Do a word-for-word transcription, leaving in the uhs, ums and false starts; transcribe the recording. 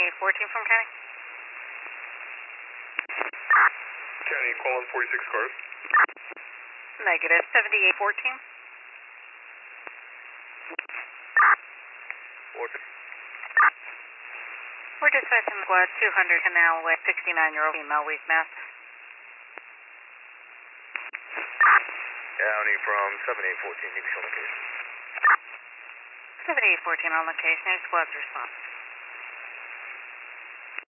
eight fourteen from County. County, call in forty-six cars. Negative, seventy-eight fourteen. Order. We're dispatching squad two hundred Canal with sixty-nine-year-old female weave mask. County from seventy-eight fourteen, you can show location. seventy-eight fourteen on location, your squad's response.